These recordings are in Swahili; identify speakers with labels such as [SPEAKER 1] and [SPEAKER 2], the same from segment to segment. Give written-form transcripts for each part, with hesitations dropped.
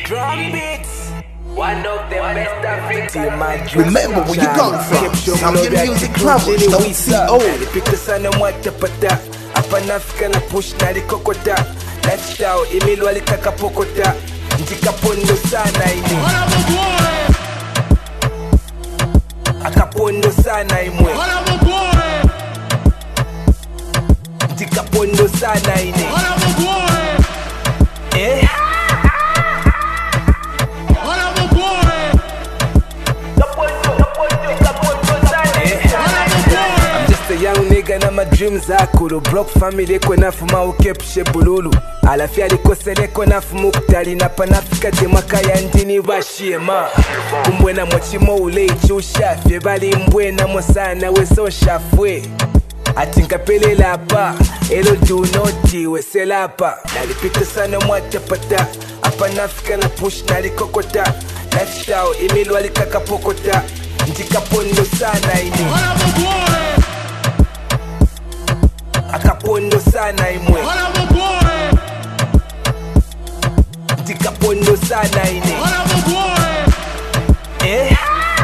[SPEAKER 1] Drum beats. One of the best African.
[SPEAKER 2] Remember where you come from. Zambian music travels, don't see old.
[SPEAKER 1] Nalipita sana mwatapata. Hapa nafika na push nalikokota. Lifestyle imilwa likakapokota. Njikapondo sana ini. Akapondo sana imwe. Njikapondo sana ini. Eh? A young nigga na my dreams akulu. Broke family kwe fuma ukepushe bululu. Alafia likosele kwe fumu kutali. Na panafika temaka ya ndini bashima. Kumbwena mochimo ule ichusha. Fyebali mbwena mosana weso shafwe. Atinka pele lapa. Elo do noti wese lapa. Nalipita sana mwatapata. Hapa nafika na push nalikokota. Lifestyle imilwa likakapokota. Njikapondo sana ini. Akapondo sana imwe. Njikapondo sana ini. Eh?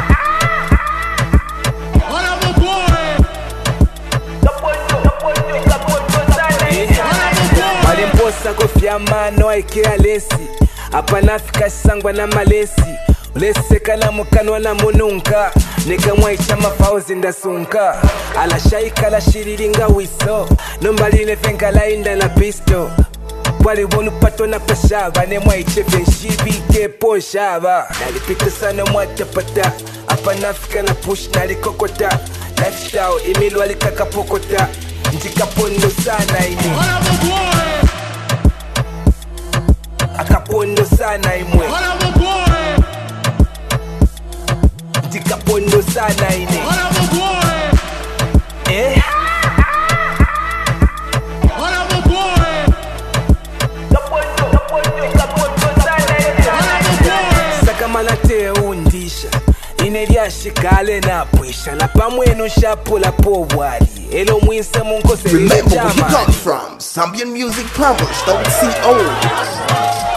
[SPEAKER 1] Malimposa kofia mano aikea lesi. Hapa nafika sangwa na malesi. Uleseka na mukanwa na mununka. Nega mwaicha mafauzi ndasunka. Ala shaika la shiriringa wiso. Nombaline fenga la inda na pisto. Wali wonu pato na pashaba. Ne mwaiche fenshibi ke ponshaba. Nalipita sana mwatapata. Hapa nafika na push nalikokota. Lifestyle imilwa likakapokota. Njikapondo sana ini. Akapondo sana imwe. Njikapondo sana ini. Eh? Sakamalate undisha. Ineliashikale na pwisha. La pamwenu shapula powali. Elo mwinsa munkose.
[SPEAKER 2] Remember where you come from. Zambian music travels, don't see old.